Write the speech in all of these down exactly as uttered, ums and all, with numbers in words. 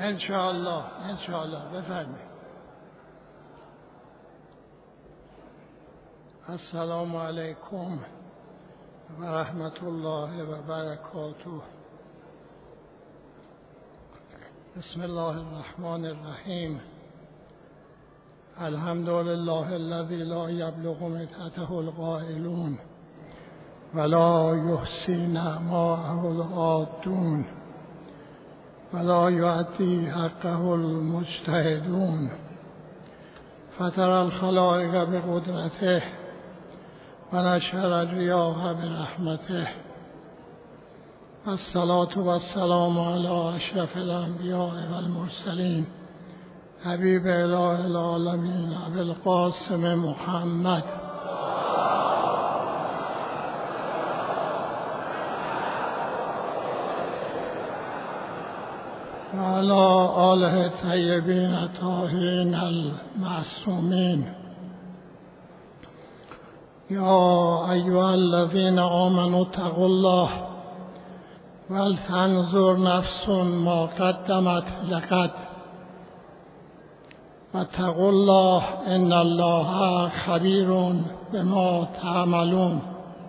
انشاءالله انشاءالله بفرمایید. السلام علیکم و رحمت الله و برکاته. بسم الله الرحمن الرحیم. الحمد لله الذی لا یبلغ مدحته القائلون ولا یحصی نعماءه العادون ولا یؤدی حقه المجتهدون فطر الخلائق بقدرته و نشر الریاح برحمته. الصلاة و السلام علی اشرف الانبیاء و المرسلین حبیب اله العالمین ابی القاسم محمد و علی آله طیبین الطاهرین المعصومین. یا ایها الذین آمنوا اتقوا الله ولتنظر نفس ما قدمت لغد واتقوا الله ان الله خبیر بما تعملون.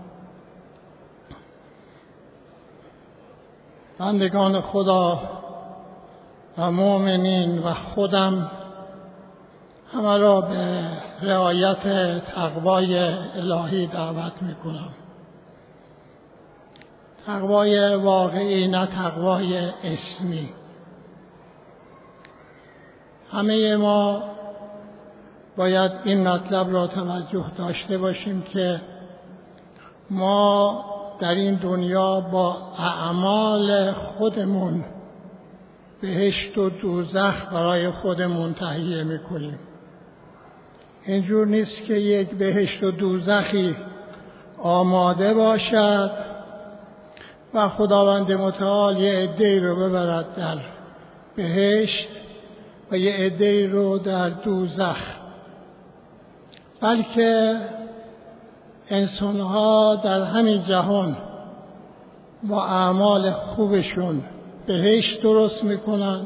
بندگان خدا و مؤمنین و خودم همه را به رعایت تقوای الهی دعوت میکنم. تقوای واقعی، نه تقوای اسمی. همه ما باید این مطلب را توجه داشته باشیم که ما در این دنیا با اعمال خودمون بهشت و دوزخ برای خودمون تهیه میکنیم. اینجور نیست که یک بهشت و دوزخی آماده باشد و خداوند متعال یه عده‌ای رو ببرد در بهشت و یه عده‌ای رو در دوزخ، بلکه انسان‌ها در همین جهان با اعمال خوبشون بهشت درست میکنن،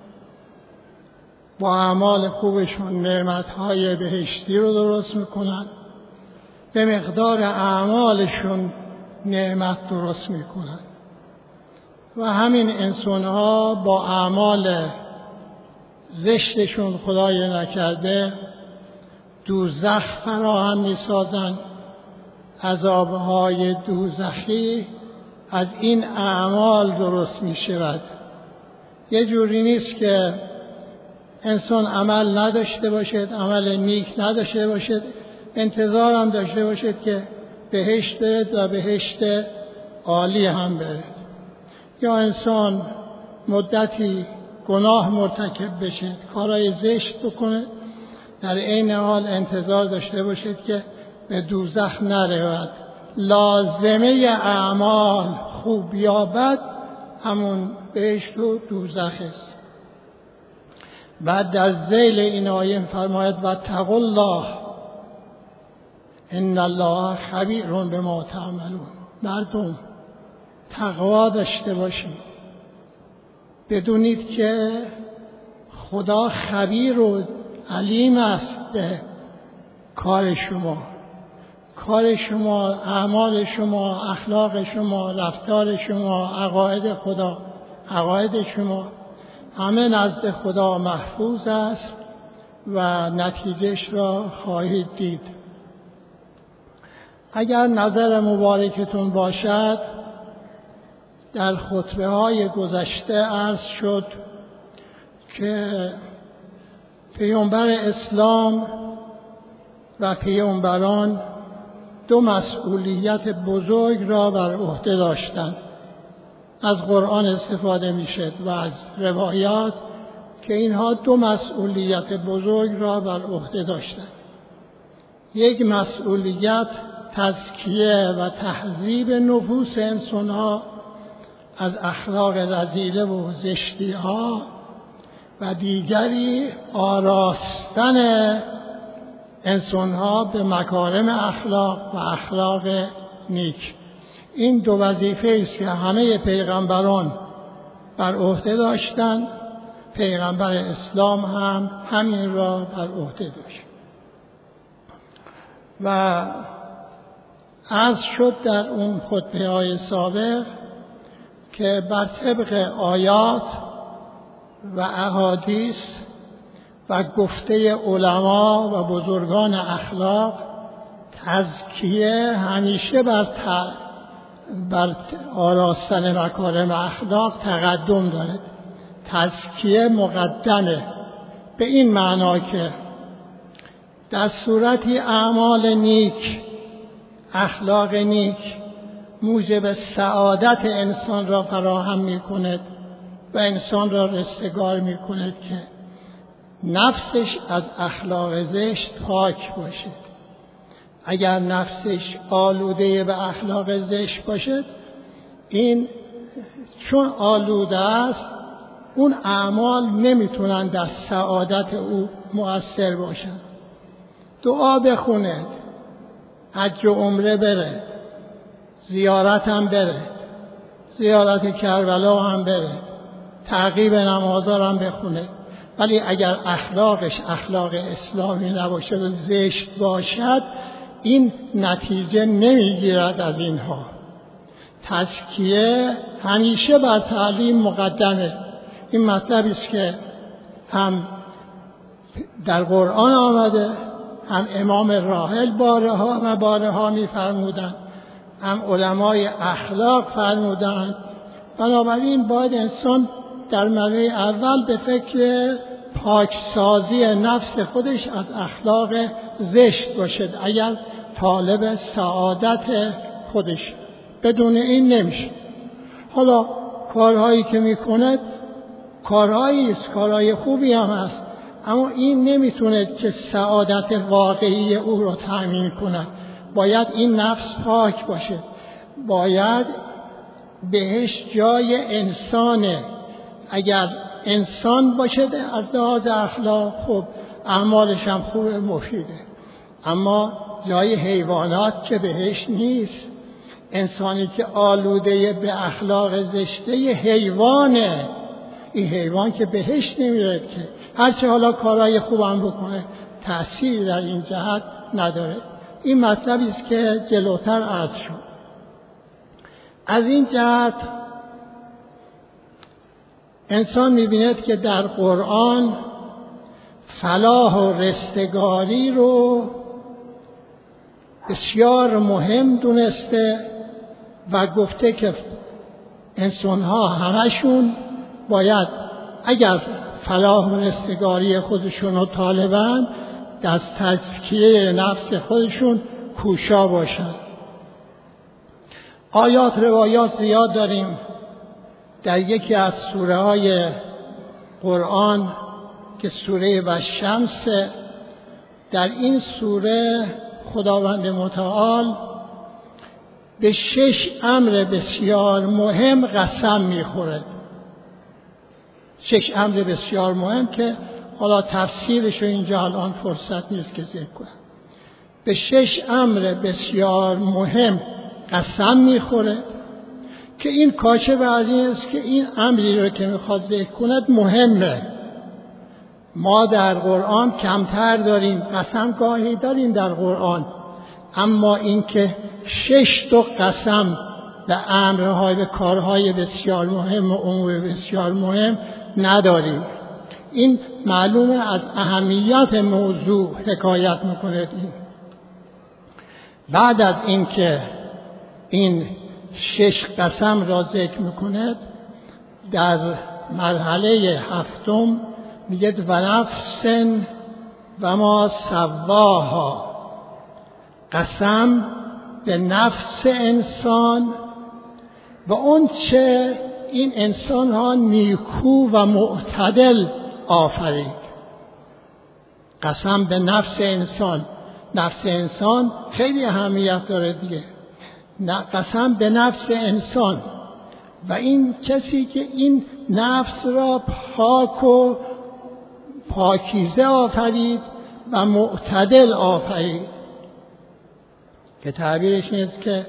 با اعمال خوبشون نعمت‌های بهشتی رو درست میکنن، به مقدار اعمالشون نعمت درست میکنن و همین انسان‌ها با اعمال زشتشون خدای نکرده دوزخ فراهم میسازن. عذاب‌های دوزخی از این اعمال درست میشود. یه جوری نیست که انسان عمل نداشته باشد، عمل نیک نداشته باشد، انتظار هم داشته باشد که بهشت برد و بهشت عالی هم برد. یا انسان مدتی گناه مرتکب بشه، کارهای زشت بکنه، در این حال انتظار داشته باشد که به دوزخ نرود. لازمه اعمال خوب یا بد همون بهشت و دوزخ است. بعد در ذیل این آیه فرماید و اتقوا الله ان الله خبیر بما تعملون. مردم تقوا داشته باشید، بدونید که خدا خبیر و علیم است به کار شما، کار شما، اعمال شما، اخلاق شما، رفتار شما، عقاید خدا، عقاید شما همه نزد خدا محفوظ است و نتیجهش را خواهید دید. اگر نظر مبارکتون باشد، در خطبه های گذشته عرض شد که پیامبر اسلام و پیامبران دو مسئولیت بزرگ را بر عهده داشتند. از قرآن استفاده میشد و از روایات که اینها دو مسئولیت بزرگ را بر عهده داشتند. یک مسئولیت تزکیه و تهذیب نفوس انسان‌ها از اخلاق رذیله و زشتی‌ها و دیگری آراستن انسان‌ها به مکارم اخلاق و اخلاق نیک. این دو وظیفه است که همه پیغمبران بر عهده داشتند پیغمبر اسلام هم همین را بر عهده داشت. و عرض شد در اون خطبه‌های سابق که بر طبق آیات و احادیث و گفته علما و بزرگان اخلاق، تزکیه همیشه بر, ت... بر آراستن مکارم اخلاق تقدم دارد. تزکیه مقدمه، به این معنا که در صورتی اعمال نیک، اخلاق نیک موجب سعادت انسان را فراهم می کند و انسان را رستگار می کند که نفسش از اخلاق زشت پاک باشد. اگر نفسش آلوده به اخلاق زشت باشد، این چون آلوده است اون اعمال نمیتونن در سعادت او مؤثر باشند. دعا بخوند، حج و عمره بره، زیارت هم بره، زیارت کربلا هم بره، تعقیب نمازها هم بخونه، ولی اگر اخلاقش اخلاق اسلامی نباشد و زشت باشد، این نتیجه نمیگیرد از اینها. تزکیه همیشه بر تعلیم مقدمه. این مطلبی است که هم در قرآن آمده، هم امام راحل بارها و بارها می‌فرمودند، هم علمای اخلاق فرمودند. بنابراین باید انسان در مرحله اول به فکر پاکسازی نفس خودش از اخلاق زشت باشد اگر طالب سعادت خودش. بدون این نمیشه. حالا کارهایی که میکند کارهایی است، کارهای خوبی هم هست، اما این نمیتونه که سعادت واقعی او رو تأمین کند. باید این نفس پاک باشه، باید بهش جای انسانه. اگر انسان باشه از لحاظ اخلاق خب اعمالش هم خوب مفیده، اما جای حیوانات که بهش نیست. انسانی که آلوده به اخلاق زشته حیوانه، این حیوان که بهش نمیره که هرچه حالا کارهای خوبم بکنه تأثیری در این جهت نداره. این مطلبی است که جلوتر عرض شد. از این جهت انسان می‌بیند که در قرآن فلاح و رستگاری رو بسیار مهم دونسته و گفته که انسان‌ها همشون باید اگر فلاح و رستگاری خودشون رو طالبند در تزکیه نفس خودشون کوشا باشند. آیات روایات زیاد داریم. در یکی از سوره های قرآن که سوره والشمس، در این سوره خداوند متعال به شش امر بسیار مهم قسم میخورد. شش امر بسیار مهم که حالا تفسیرش رو اینجا الان فرصت نیست که ذکر کنم. به شش امر بسیار مهم قسم میخورد که این کاشف از این است که این امری رو که میخواد ذکر کند مهمه. ما در قرآن کمتر داریم، قسم گاهی داریم در قرآن، اما این که شش تا قسم به امرهای به کارهای بسیار مهم و امور بسیار مهم نداریم. این معلومه از اهمیت موضوع حکایت میکنه. این بعد از این که این شش قسم را ذکر میکند، در مرحله هفتم میگه و نفس و ما سواها، قسم به نفس انسان و اون چه این انسان ها نیکو و معتدل آفرید. قسم به نفس انسان، نفس انسان خیلی اهمیت داره دیگه. قسم به نفس انسان و این کسی که این نفس را پاک و پاکیزه آفرید و معتدل آفرید، که تعبیرش نیست که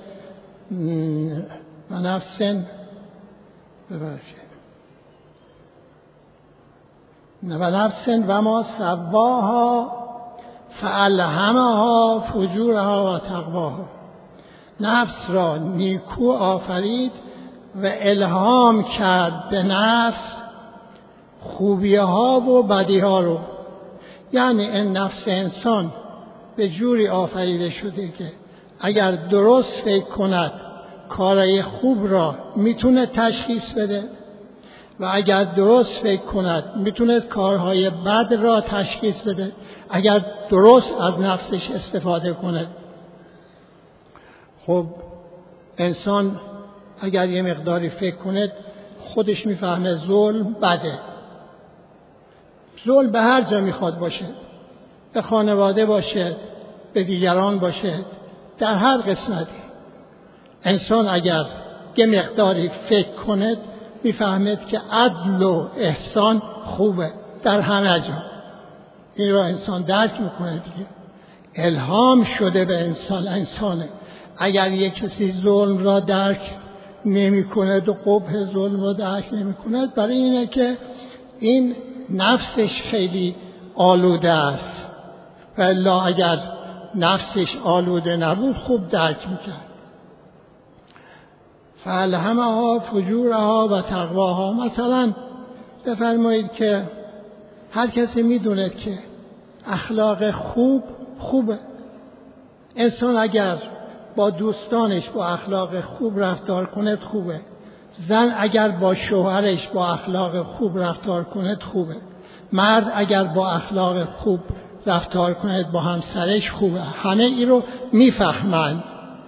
و نفس ببخشید و نفس و ما سواها فالهمها فجورها و تقواها. نفس را نیکو آفرید و الهام کرد به نفس خوبی‌ها و بدی‌ها رو. یعنی این نفس انسان به جوری آفریده شده که اگر درست فکر کند کارهای خوب را میتونه تشخیص بده و اگر درست فکر کند میتونه کارهای بد را تشخیص بده اگر درست از نفسش استفاده کنه. خب انسان اگر یه مقداری فکر کنه خودش میفهمه ظلم بده. ظلم به هر جا میخواد باشه، به خانواده باشه، به دیگران باشه، در هر قسمتی. انسان اگر یه مقداری فکر کنه میفهمد که عدل و احسان خوبه در همه جا. این را انسان درک میکنه دیگه. الهام شده به انسان انسانه. اگر یک کسی ظلم را درک نمی کند و قبح ظلم را درک نمی کند، برای اینه که این نفسش خیلی آلوده است. و الا اگر نفسش آلوده نبود خوب درک میکرد. فالهمها فجورها و تقواها. مثلا بفرمایید که هر کسی میدونه که اخلاق خوب خوبه. انسان اگر با دوستانش با اخلاق خوب رفتار کند خوبه. زن اگر با شوهرش با اخلاق خوب رفتار کند خوبه. مرد اگر با اخلاق خوب رفتار کند با همسرش خوبه. همه این رو میفهمند.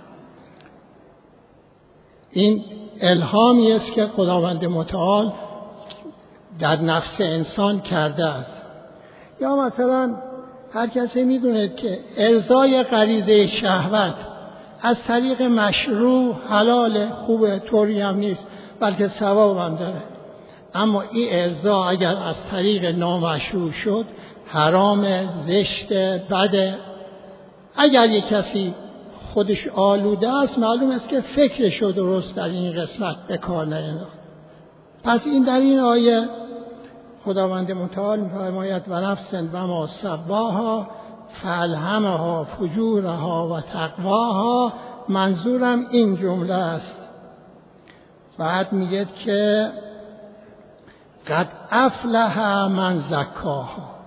این الهامی است که خداوند متعال در نفس انسان کرده است. یا مثلا هر کسی میدونه که ارضای غریزه شهوت از طریق مشروع حلال خوبه، طوری هم نیست بلکه ثواب هم داره. اما این ارضا اگر از طریق نامشروع شد حرام، زشت، بده. اگر یک کسی خودش آلوده است معلوم است که فکرش رو درست در این قسمت به کار نینداخت. پس این در این آیه خداوند متعال می‌فرماید و نفس و ما سواها فالهمها فجورها و تقواها. منظورم این جمله است. بعد میگه که قد افلح من زکاها.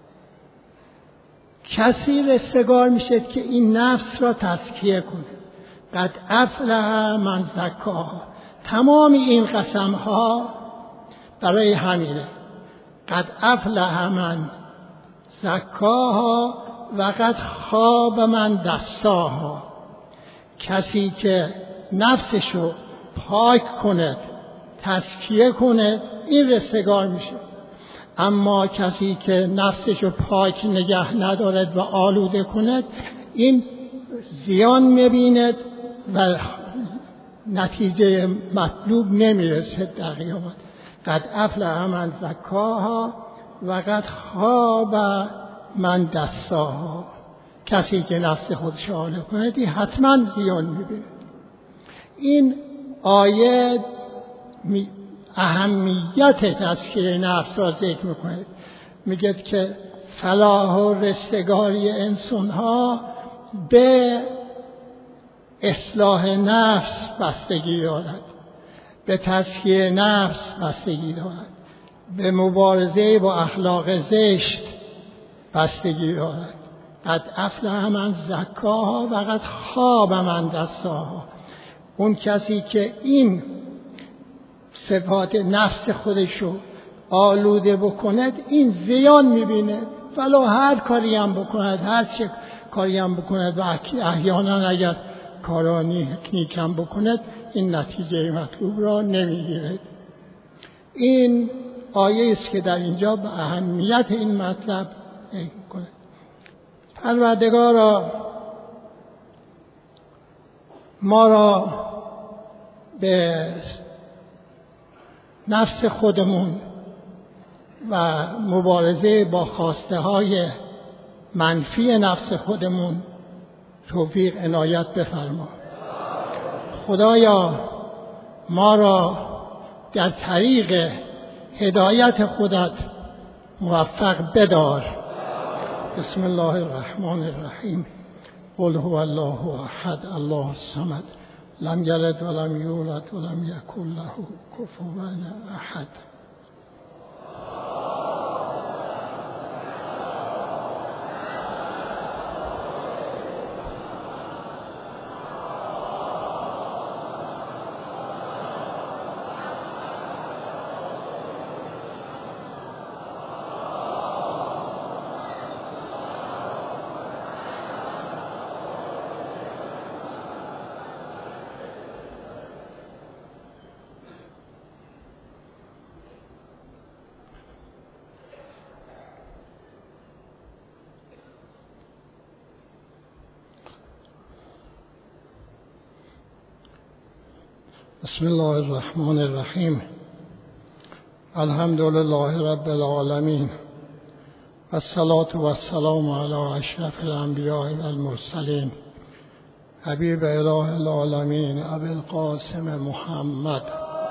کسی رستگار میشه که این نفس را تزکیه کنه. قد افلح من زکاها. تمام این قسم ها برای همینه. قد افلح من زکاها و قد خاب من دساها. کسی که نفسشو پاک کنه، تزکیه کنه، این رستگار میشه. اما کسی که نفسشو پاک نگه ندارد و آلوده کند این زیان میبیند و نتیجه مطلوب نمیرسد در قیامت. قد افلح من زکاها و قد خاب من دساها. کسی که نفس خودش آلوده کند این حتما زیان میبیند. این آیه می اهمیت تزکیه نفس را ذکر میکنه. میگه که فلاح و رستگاری انسان ها به اصلاح نفس بستگی دارد، به تزکیه نفس بستگی دارد، به مبارزه با اخلاق زشت بستگی دارد. قد افلح من زکاها و قد خاب من دساها. اون کسی که این صفات نفس خودشو آلوده بکند این زیان میبیند. ولو هر کاری هم بکند، هر چه کاری هم بکند و احیانا اگر کارانی نیک هم بکند این نتیجه مطلوب را نمیگیرد. این آیه است که در اینجا به اهمیت این مطلب میکند. پروردگارا ما را به نفس خودمون و مبارزه با خواسته های منفی نفس خودمون توفیق عنایت بفرما. خدایا ما را در طریق هدایت خودت موفق بدار. بسم الله الرحمن الرحیم. قل هو الله احد الله الصمد لم یلد ولم یولد ولم یکن له کفوا احد. بسم الله الرحمن الرحیم. الحمد لله رب العالمین و الصلاة و السلام علی اشرف الانبیاء و المرسلین حبیب اله العالمین ابی القاسم محمد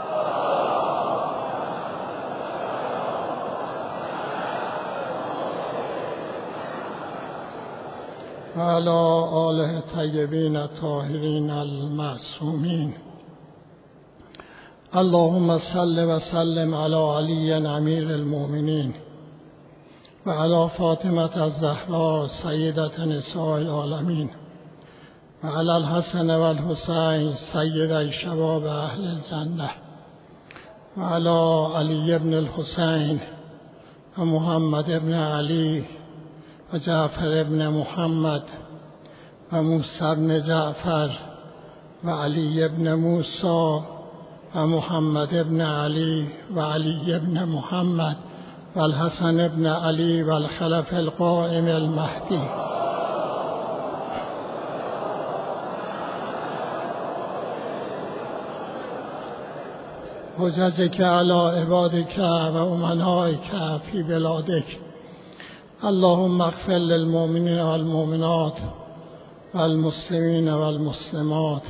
و علی آله طیبین الطاهرین المعصومین. اللهم صل و سلم علی علی امیر المؤمنین و علی فاطمة الزهراء سیدة نساء العالمین و علی الحسن و الحسین سیدی شباب اهل الجنه و علی علی ابن الحسین و محمد ابن علی و جعفر ابن محمد و موسی ابن جعفر و علی ابن موسی و محمد ابن علی و علی ابن محمد و الحسن ابن علی و الخلف القائم المهدی. حججک علی عبادک و امنائک فی بلادک. اللهم اغفر للمؤمنین والمؤمنات والمسلمین والمسلمات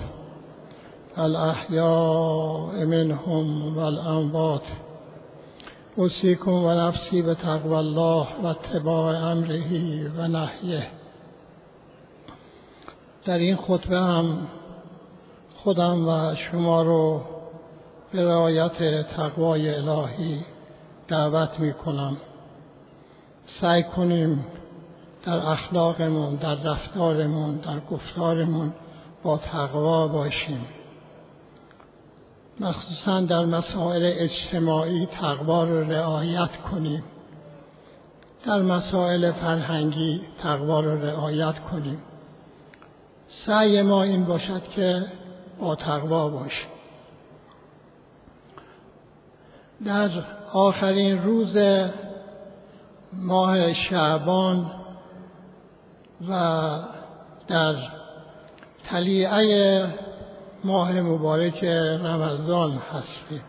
الاحیاء منهم والاموات. اوصیکم و نفسی بتقوی الله و اتباع امره و نهیه. در این خطبه هم خودم و شما رو به رعایت تقوای الهی دعوت می کنم. سعی کنیم در اخلاقمون، در رفتارمون، در گفتارمون با تقوا باشیم. مخصوصا در مسائل اجتماعی تقوا رو رعایت کنیم. در مسائل فرهنگی تقوا رو رعایت کنیم. سعی ما این باشد که با تقوا باشیم. در آخرین روز ماه شعبان و در طلیعه ماه مبارک رمضان هستیم.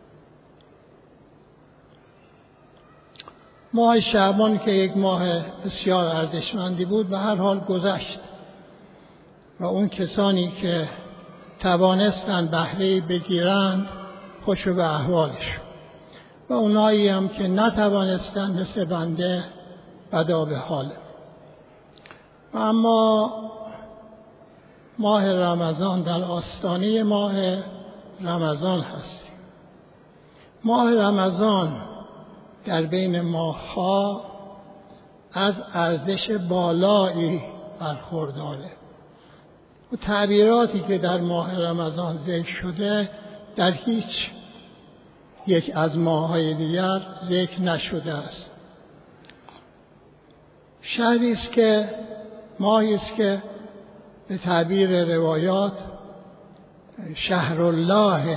ماه شعبان که یک ماه بسیار ارزشمندی بود به هر حال گذشت و اون کسانی که توانستند بهره بگیرند خوش به احوالش و اونایی هم که نتوانستند مثل بنده بدا به حاله. و اما ماه رمضان در آستانه ماه رمضان هستیم. ماه رمضان در بین ماه‌ها از ارزش بالایی برخورداره. و تعبیراتی که در ماه رمضان ذکر شده در هیچ یک از ماه‌های دیگر ذکر نشده است. شهری است که ماهی است که به تعبیر روایات شهر الله،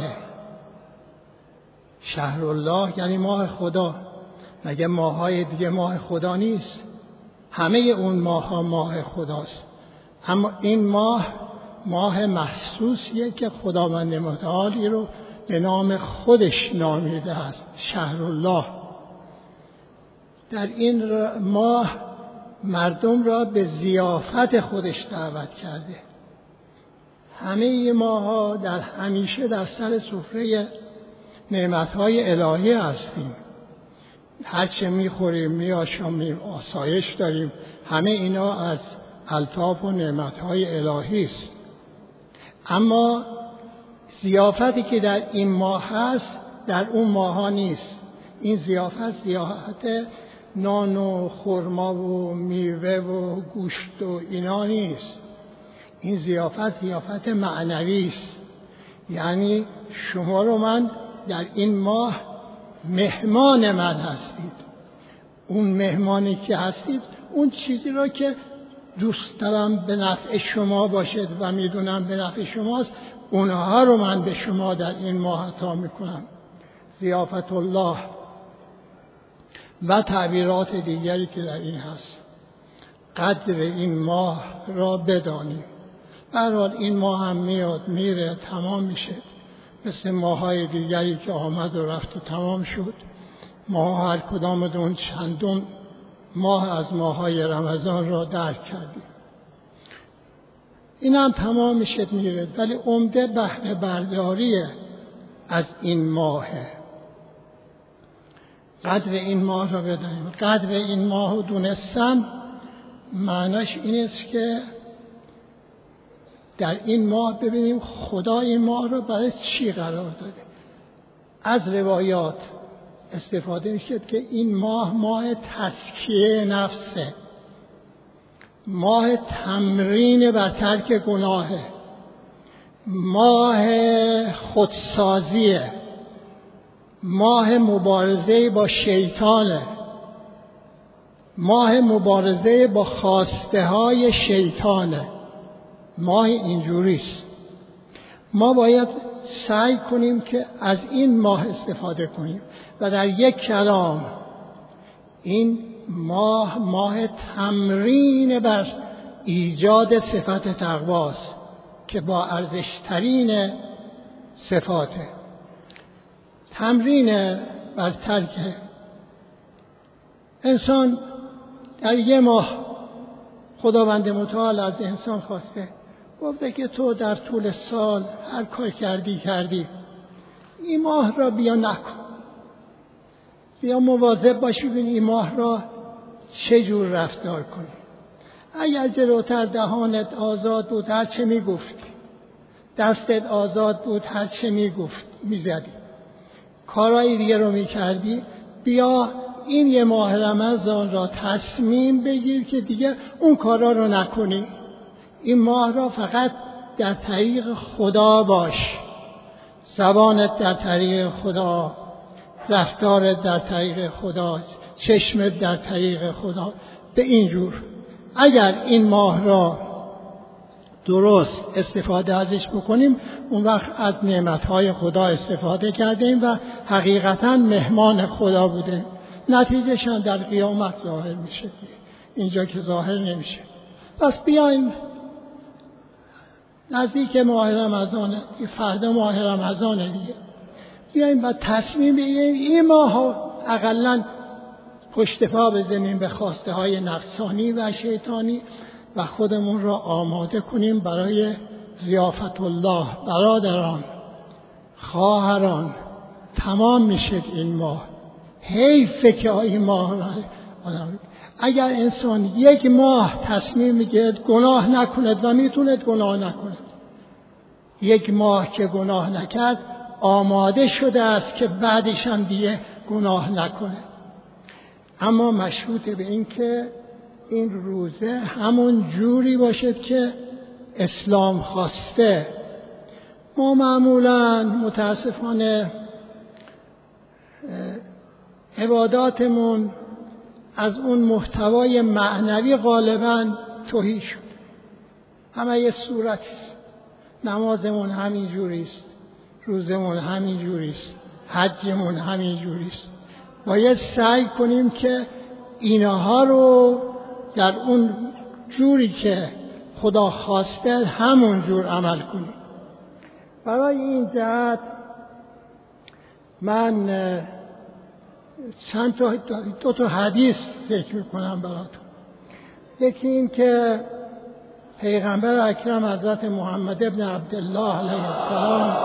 شهر الله یعنی ماه خدا. مگه ماه‌های دیگه ماه خدا نیست؟ همه اون ماه‌ها ماه خداست، اما این ماه ماه مخصوصیه که خداوند متعالی رو به نام خودش نامیده است، شهر الله. در این ماه مردم را به ضیافت خودش دعوت کرده. همه ماها در همیشه در سر سفره نعمتهای الهی هستیم. هرچه میخوریم میآشامیم، آسایش داریم، همه اینا از الطاف و نعمتهای الهی است. اما ضیافتی که در این ماه هست در اون ماه ها نیست. این ضیافت ضیافت نان و خرما و میوه و گوشت و اینا نیست. این ضیافت ضیافت معنوی است. یعنی شما رو من در این ماه مهمان من هستید. اون مهمانی که هستید اون چیزی را که دوست دارم به نفع شما باشد و میدونم به نفع شماست، اونها رو من به شما در این ماه عطا میکنم. ضیافت الله و تعبیرات دیگری که در این هست. قدر این ماه را بدانیم. به هر حال این ماه هم میاد میره، تمام میشه، مثل ماهای دیگری که آمد و رفت و تمام شد. ما هر کدام اون چندم ماه از ماهای رمضان را درک کردیم. این هم تمام میشه میره، ولی عمده بهره برداری از این ماهه. قدر این ماه را بدانیم. قدر این ماه رو دونستن معناش این است که در این ماه ببینیم خدا این ماه را برای چی قرار داده. از روایات استفاده میشه که این ماه ماه تزکیه نفسه، ماه تمرین بر ترک گناهه، ماه خودسازیه، ماه مبارزه با شیطانه، ماه مبارزه با خواسته های شیطانه. ماه اینجوریست. ما باید سعی کنیم که از این ماه استفاده کنیم و در یک کلام این ماه ماه تمرین بر ایجاد صفت تقواست که با ارزشترین صفاته. تمرین بر ترک. انسان در یک ماه خداوند متعال از انسان خواسته، گفته که تو در طول سال هر کار کردی کردی، این ماه را بیا نکن، بیا مواظب باشی ببین این ماه را چه جور رفتار کنی. اگر جلوتر دهانت آزاد بود هر چه میگفتی، دستت آزاد بود هر چه میگفت میزدی، کارهای دیگه رو میکردی، بیا این یه ماه رمضان را تصمیم بگیر که دیگه اون کارا رو نکنی. این ماه را فقط در طریق خدا باش، زبانت در طریق خدا، رفتارت در طریق خدا، چشمت در طریق خدا. به این جور اگر این ماه را درست استفاده ازش بکنیم، اون وقت از نعمتهای خدا استفاده کردیم و حقیقتا مهمان خدا بوده. نتیجهش هم در قیامت ظاهر میشه، اینجا که ظاهر نمیشه. پس بیایم نزدیک ماه رمضان، فردا ماه رمضان دیگه، بیایم و تصمیم بگیریم این ماه اقلن پشت پا بزنیم به خواسته های نفسانی و شیطانی و خودمون را آماده کنیم برای ضیافت الله. برادران، خواهران، تمام میشه این ماه. حیفه که این ماه را اگر انسان یک ماه تصمیم میگیرد گناه نکند و میتوند گناه نکند، یک ماه که گناه نکرد آماده شده است که بعدش هم دیگه گناه نکنه. اما مشروط به این که این روزه همون جوری باشد که اسلام خواسته. ما معمولاً متاسفانه عباداتمون از اون محتوای معنوی غالباً تهی شد. همه یه صورت، نمازمون همین جوریست، روزمون همین جوریست، حجمون همین جوریست. باید سعی کنیم که اینها رو در اون جوری که خدا خواسته همون جور عمل کنیم. برای این جهت من چند تا دو تا حدیث ذکر کنم براتون. یکی این که پیغمبر اکرم حضرت محمد ابن عبدالله علیه السلام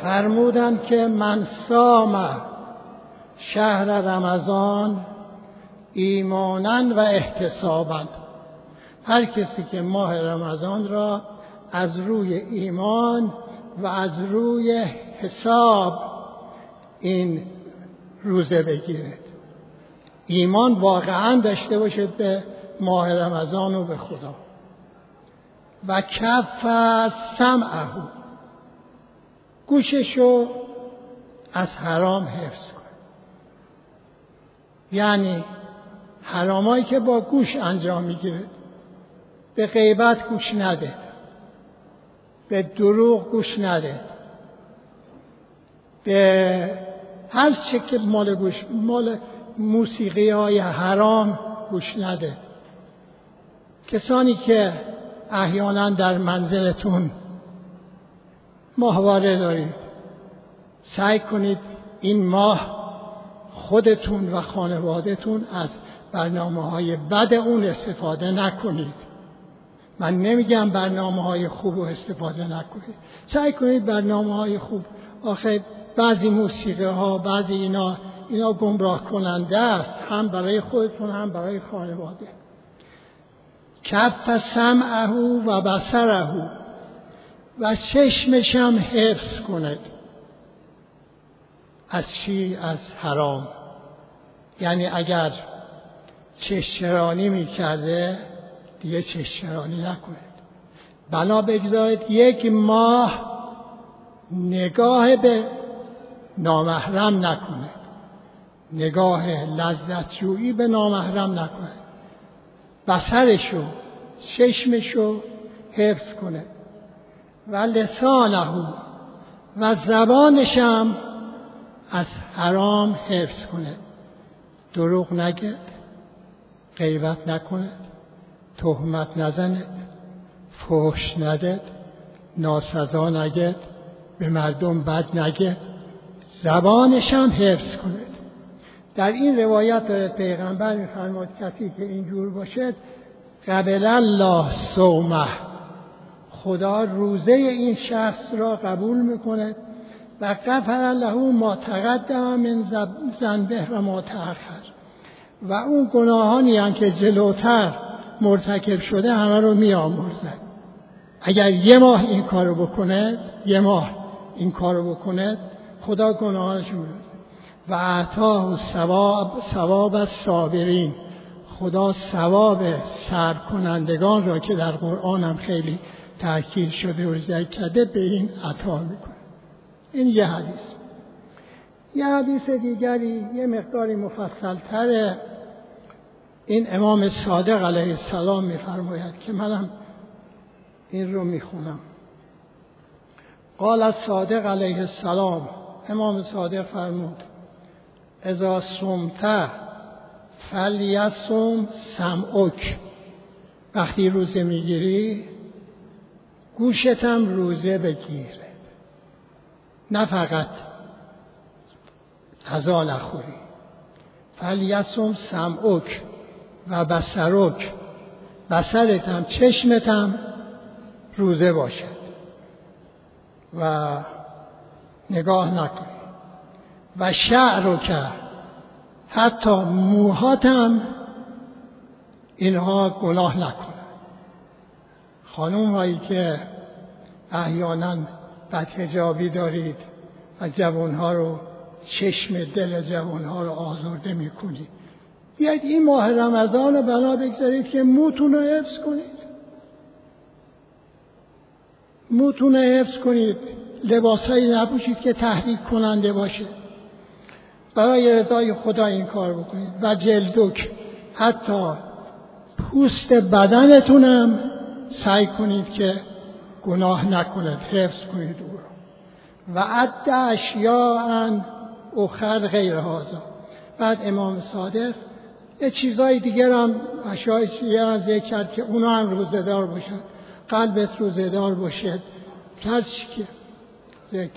فرمودند که من صام شهر رمضان ایمانا و احتسابا، هر کسی که ماه رمضان را از روی ایمان و از روی حساب این روزه بگیرد، ایمان واقعا داشته باشد به ماه رمضان و به خدا. و کف سمعه، گوششو از حرام حفظ کن. یعنی حرامایی که با گوش انجام میگیره، به غیبت گوش نده، به دروغ گوش نده، به هر چه که مال گوش مال موسیقی های حرام گوش نده. کسانی که احیانا در منزلتون ماهواره دارید، سعی کنید این ماه خودتون و خانوادهتون از برنامه‌های بد اون استفاده نکنید. من نمیگم برنامه‌های خوب رو استفاده نکنید، سعی کنید برنامه‌های خوب. آخه بعضی موسیقی ها، بعضی اینا اینا گمراه کننده است، هم برای خودتون هم برای خانواده. کف سمعه و بصره، و چشمش هم حفظ کند. از چی؟ از حرام. یعنی اگر چشم‌چرانی می‌کرده دیگه چشم‌چرانی نکند. بنا بگذارید یک ماه نگاه به نامحرم نکند، نگاه لذت‌جویی به نامحرم نکند، بصرشو چشمشو حفظ کنه. و لسانه، و زبانشم از حرام حفظ کنه، دروغ نگه، غیبت نکنه، تهمت نزنه، فحش نده، ناسزا نگه، به مردم بد نگه، زبانشم حفظ کنه. در این روایت داره پیغمبر می‌فرماد کسی که اینجور باشد قبل الله صومه، خدا روزه این شخص را قبول میکنه و غفر له ما تقدم من ذنبه و ما تأخر، و اون گناهانی هم که جلوتر مرتکب شده همه رو میآمرزد. اگر یه ماه این کارو بکنه یه ماه این کارو بکنه خدا گناهانش می‌آمرزه. و اعطاه ثواب ثواب الصابرین، خدا ثواب صبر کنندگان را که در قرآن هم خیلی تأکید شده و ذکر کرده به این عطا میکنه. این یه حدیث. یه حدیث دیگری یه مقداری مفصل تره. این امام صادق علیه السلام میفرماید که منم این رو میخونم. قال الصادق علیه السلام، امام صادق فرمود اذا صمت فلیصم سمعک، وقتی روزه میگیری گوشتم روزه بگیر، نه فقط غذا نخوری. فلیصم سمعک و بصرک، بصرتم چشمتم روزه باشد و نگاه نکنی. و شعرک، حتی موهاتم اینها گناه نکنه. خانوم هایی که احیانا بدحجابی دارید و جوانها رو، چشم دل جوانها رو آزرده میکنید، بیاید این ماه رمضان رو بنا بگذارید که موتون رو حفظ کنید، موتون رو حفظ کنید، لباسایی نپوشید که تحریک کننده باشه، برای رضای خدا این کار بکنید. و جلدک، حتی پوست بدنتونم سعی کنید که گناه نکند، حفظ کنید او را. و عد اشیاء اخر غیر هذا. بعد امام صادق یه چیزای دیگر هم اشیاء دیگر هم ذکر کرد که اونا هم روزه‌دار باشن، قلبت روزه‌دار باشد، کسی که ذکر.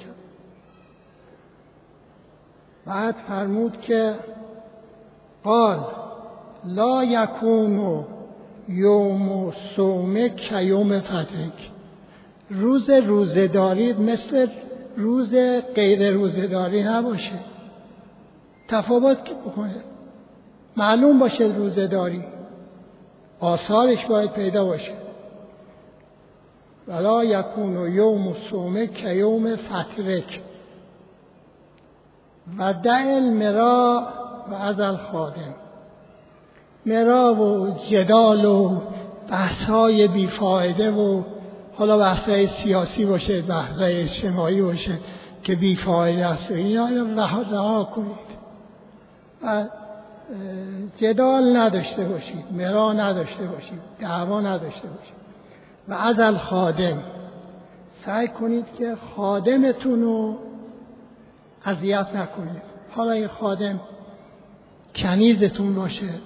بعد فرمود که قال لا یکونو یوم صومک که یوم فطرک، روز روزه دارید مثل روز غیر روزه‌داری نباشه، تفاوت بکنه، معلوم باشه روزه‌داری، آثارش باید پیدا باشه. ولا یکون یوم الصوم کیوم فطرک و دع المراء و از الخادم. مرا و جدال و بحث‌های بیفایده و حالا بحث‌های سیاسی باشه، بحث‌های اجتماعی باشه که بیفایده است، اینا رو رها کنید و جدال نداشته باشید، مرا نداشته باشید، دعوا نداشته باشید. و از الخادم، سعی کنید که خادمتون رو اذیت نکنید. حالا این خادم کنیزتون باشد،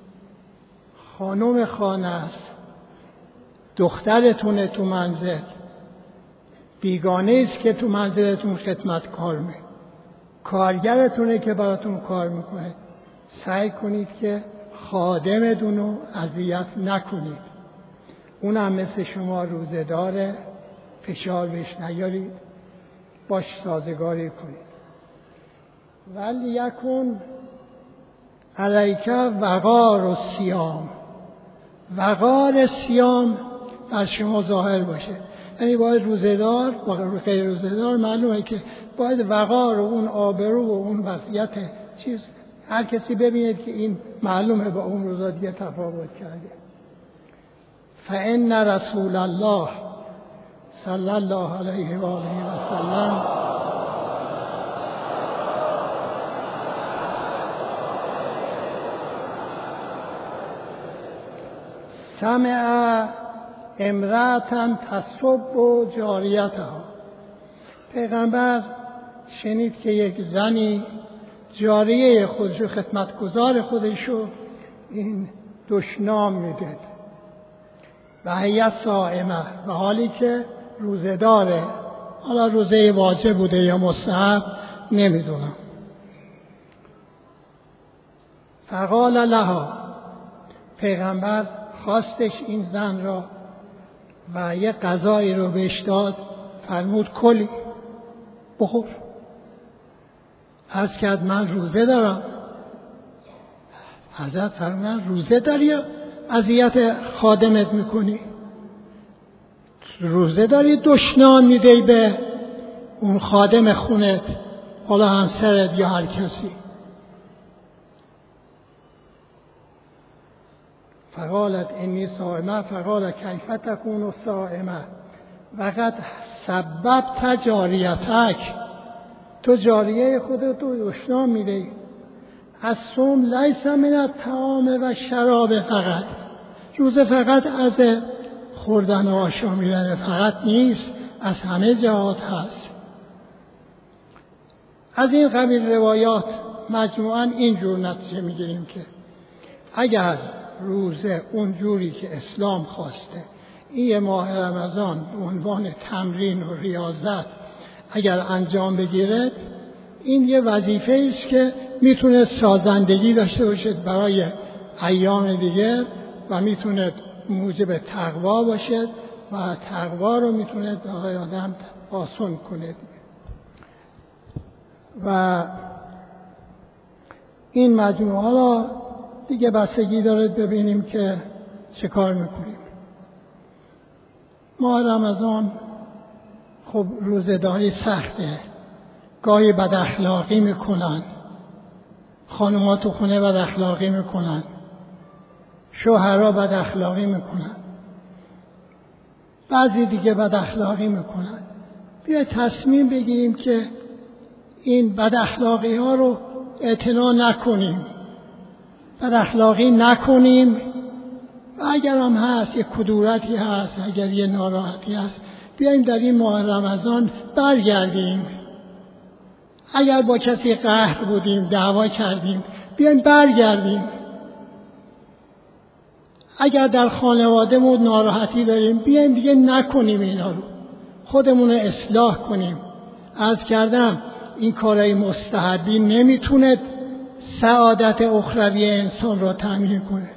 خانم خانه است، دخترتونه تو منزل، بیگانه است که تو منزلتون خدمت کار می، کارگرتونه که براتون کار میکنه. سعی کنید که خادمتون رو اذیت نکنید. اونم مثل شما روزه داره، فشار بهش نیارید، باش سازگاری کنید. ولی یکن علیک وقار و سیام، وقار سیام بر شما ظاهر باشه. یعنی باید روزه‌دار و غیر روزه‌دار معلومه که باید وقار و اون آبرو و اون وضعیت چیز، هر کسی ببینید که این معلومه با اون روزا دیگه تفاوت کرده. فإن رسول الله صلی الله علیه و آله و سلم سمع امرأة تسب جاریتها. پیغمبر شنید که یک زنی جاریه خودشو، خدمتگزار خودشو این دشنام میده و هی صائمه، و حالی که روزه داره، حالا روزه واجب بوده یا مستحب نمیدونم. فقال لها، پیغمبر خواستش این زن را و یه غذایی رو بهش داد، فرمود کلی بخور. عرض کرد من روزه دارم. حضرت فرمودن روزه داری یا اذیت خادمت میکنی؟ روزه داری دشنام میدی به اون خادم خونت، حالا همسرت یا هر کسی. فقالت انی صائمه. فقال کیف تکون صائمه وقد سببت جاریتک. تو جاریه خودت رو دشنام میدی. الصوم لیس من الطعام و شراب فقط. روزه فقط از خوردن و آشامیدن فقط نیست، از همه جهات هست. از این قبیل روایات مجموعاً اینجور نتیجه میگیریم که اگر روزه اون جوری که اسلام خواسته، این ماه رمضان به عنوان تمرین و ریاضت اگر انجام بگیرد، این یه وظیفه است که میتونه سازندگی داشته باشد برای ایام دیگه و میتونه موجب تقوا باشد و تقوا رو میتونه برای آدم آسان کنه. و این مجموعه را دیگه بستگی داره ببینیم که چه کار میکنیم. ماه رمضان خب روزه‌داری سخته، گاهی بد اخلاقی میکنن، خانوما تو خونه بد اخلاقی میکنن، شوهرها بد اخلاقی میکنن، بعضی دیگه بد اخلاقی میکنن. بیا تصمیم بگیریم که این بد اخلاقی ها رو اعتنا نکنیم، بد اخلاقی نکنیم. و اگر هم هست یک کدورتی هست، اگر یه ناراحتی هست، بیاییم در این ماه رمضان برگردیم. اگر با کسی قهر بودیم، دعوا کردیم، بیاییم برگردیم. اگر در خانواده‌مون ناراحتی داریم، بیاییم دیگه نکنیم اینا رو، خودمون رو اصلاح کنیم. عرض کردم این کارهای مستحبی نمیتونه سعادت اخروی انسان را تامین کند.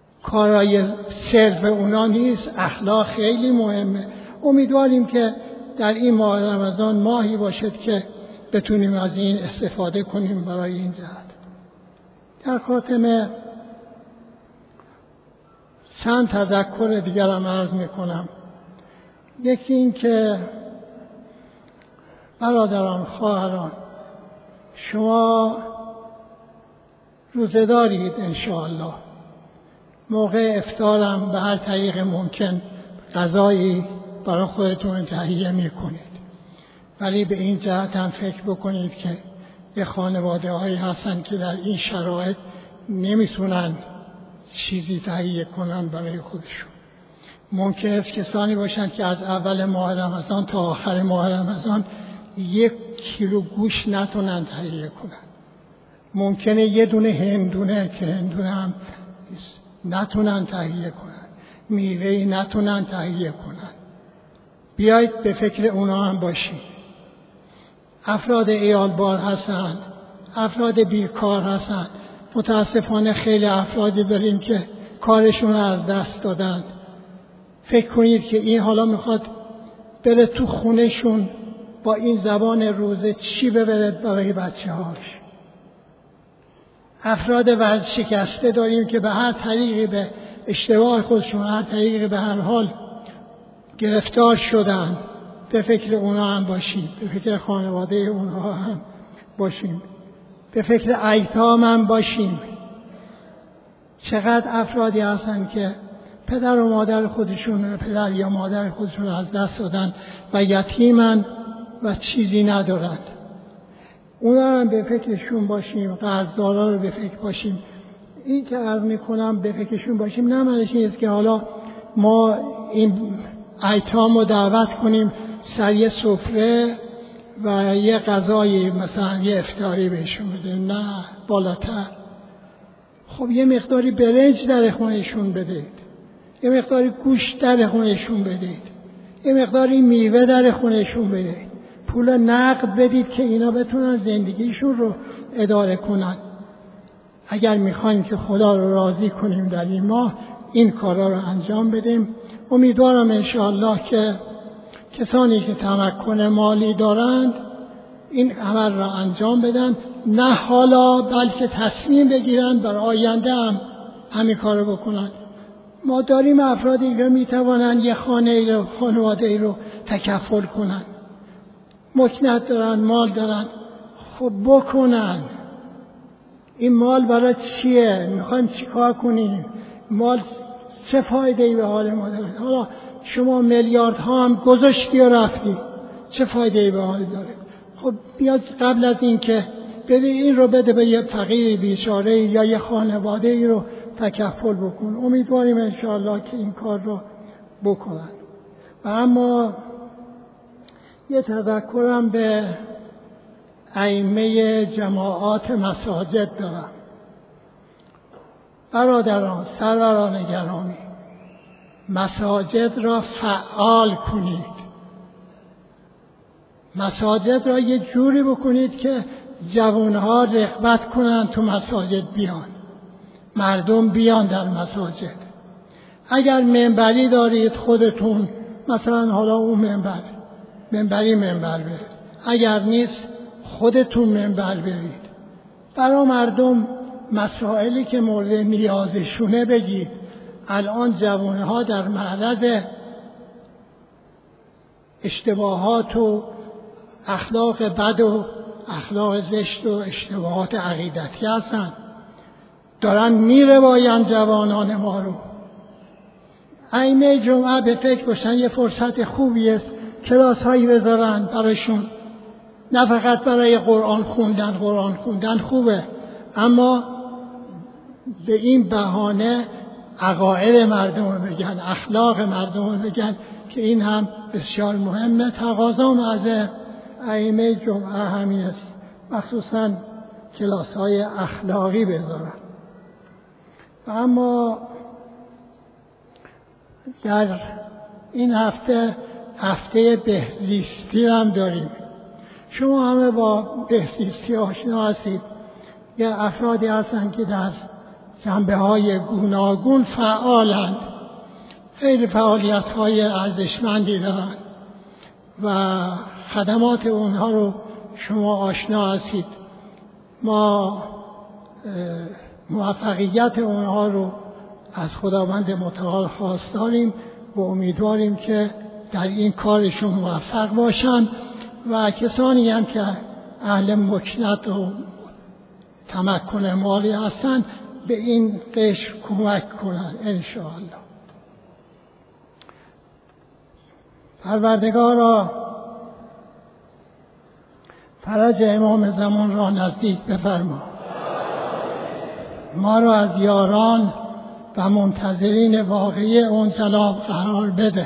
کارهای صرف اونا نیست، اخلاق خیلی مهمه. امیدواریم که در این ماه رمضان ماهی باشد که بتونیم از این استفاده کنیم برای این جهت. در خاتمه چند تذکر دیگرم عرض میکنم. یکی این که برادران، خواهران، شما روزه دارید انشاءالله. موقع افطارم به هر طریق ممکن غذایی برای خودتون تهیه میکنید، ولی به این جهت هم فکر بکنید که یه خانواده هایی هستن که در این شرایط نمیتونن چیزی تهیه کنن برای خودشون. ممکن است کسانی باشن که از اول ماه رمضان تا آخر ماه رمضان یک کیلو گوشت نتونن تهیه کنن. ممکنه یه دونه هندونه که هندونه هم نتونن تهیه کنن، میوه‌ای نتونن تهیه کنن. بیایید به فکر اونا هم باشید. افراد عیالبار هستن، افراد بیکار هستن. متاسفانه خیلی افرادی داریم که کارشون رو از دست دادن. فکر کنید که این حالا میخواد بره تو خونهشون با این زبان روزه چی ببرد برای بچه هاش. افراد ورشکسته داریم که به هر طریقی به اشتباه خودشون، هر طریقی به هر حال گرفتار شدن. به فکر اونا هم باشیم، به فکر خانواده اونها هم باشیم، به فکر ایتام هم باشیم. چقدر افرادی هستن که پدر و مادر خودشون، پدر یا مادر خودشون از دست دادن و یتیمن و چیزی ندارن. اونا هم به فکرشون باشیم، قرضدارا رو به فکر باشیم. این که عرض میکنم به فکرشون باشیم نه معنیش نیست که حالا ما این ایتام رو دعوت کنیم سر یه سفره و یه غذای مثلا یه افطاری بهشون بده. نه، بالاتر. خب یه مقداری برنج در خونهشون بدید، یه مقداری گوشت در خونهشون بدید، یه مقداری میوه در خونهشون بدید، پول نقد بدید که اینا بتونن زندگیشون رو اداره کنن. اگر میخوایم که خدا رو راضی کنیم در این ماه، این کارا رو انجام بدیم. امیدوارم انشاءالله که کسانی که تمکن مالی دارند این عمل را انجام بدن، نه حالا بلکه تصمیم بگیرن برای آینده هم همین کار رو بکنن. ما داریم افرادی که میتوانن یه خانه رو، خانواده ای رو تکفل کنن، مکنت دارن، مال دارن. خب بکنن. این مال برای چیه؟ میخوایم چیکار کنیم؟ مال چه فایده ای به حال ما داره؟ حالا شما میلیاردها هم گذاشتی و رفتی، چه فایده ای به حال داره؟ خب بیاد قبل از این که بده این رو بده به یه فقیر بیچاره یا یه خانواده ای رو تکفل بکن. امیدواریم انشاءالله که این کار رو بکنن. و اما یه تذکرم به ائمه جماعات مساجد دارم. برادران، سروران گرامی، مساجد را فعال کنید. مساجد را یه جوری بکنید که جوانها رغبت کنن تو مساجد بیان، مردم بیان در مساجد. اگر منبری دارید خودتون، مثلا حالا اون منبر منبری منبر برید، اگر نیست خودتون منبر برید. برای مردم مسائلی که مورد نیازشونه بگید. الان جوانها در معرض اشتباهات و اخلاق بد و اخلاق زشت و اشتباهات عقیدتی هستن، دارن میربایند جوانان ما رو. ائمه جمعه به فکر باشن یه فرصت خوبی است کلاس هایی بذارن برایشون، نه فقط برای قرآن خوندن. قرآن خوندن خوبه، اما به این بهانه عقاید مردم رو بگن، اخلاق مردم رو بگن که این هم بسیار مهمه. تقاضام از ائمه جمعه همین است، مخصوصا کلاس های اخلاقی بذارن. و اما در این هفته هفته بهزیستی هم داریم. شما همه با بهزیستی آشنا هستید. یه افرادی هستن که در جنبه های گوناگون فعالند، خیلی فعالیت های ارزشمندی دارن و خدمات اونها رو شما آشنا هستید. ما موفقیت اونها رو از خداوند متعال خواستاریم و امیدواریم که در این کارشون موفق باشن و کسانی هم که اهل مکنت و تمکن مالی هستن به این قشر کمک کنن انشاءالله. پروردگارا فرج امام زمان را نزدیک بفرما. ما را از یاران و منتظرین واقعی اون جناب قرار بده.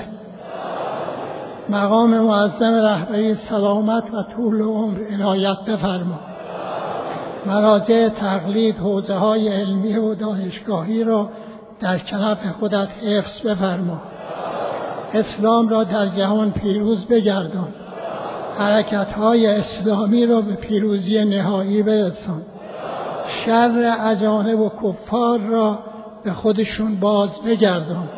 مقام معظم رهبری سلامت و طول عمر عنایت بفرما. مراجع تقلید حوزه های علمی و دانشگاهی را در کنف خودت حفظ بفرما. اسلام را در جهان پیروز بگردان. حرکت های اسلامی را به پیروزی نهایی برسان. شر اجانب و کفار را به خودشون باز بگردان.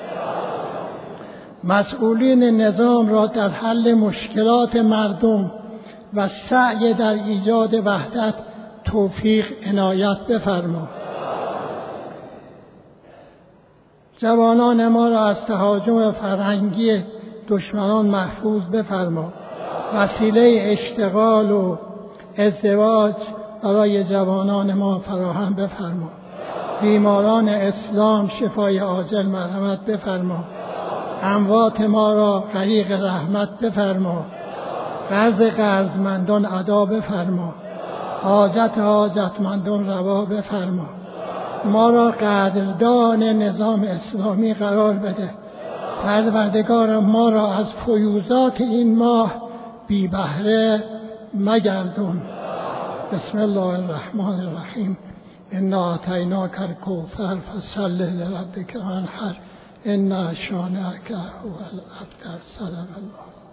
مسئولین نظام را در حل مشکلات مردم و سعی در ایجاد وحدت توفیق عنایت بفرما. جوانان ما را از تهاجم فرهنگی دشمنان محفوظ بفرما. وسیله اشتغال و ازدواج برای جوانان ما فراهم بفرما. بیماران اسلام شفای عاجل مرحمت بفرما. اموات ما را غریق رحمت بفرما. قرض قرضمندان ادا بفرما. حاجت حاجتمندان روا بفرما. ما را قدردان نظام اسلامی قرار بده. پروردگار ما را از فیوزات این ماه بی بهره مگردون. بسم الله الرحمن الرحیم. انا اعطیناک الکوثر فصل لربک وانحر ان شانئک هو الابتر. صدق الله.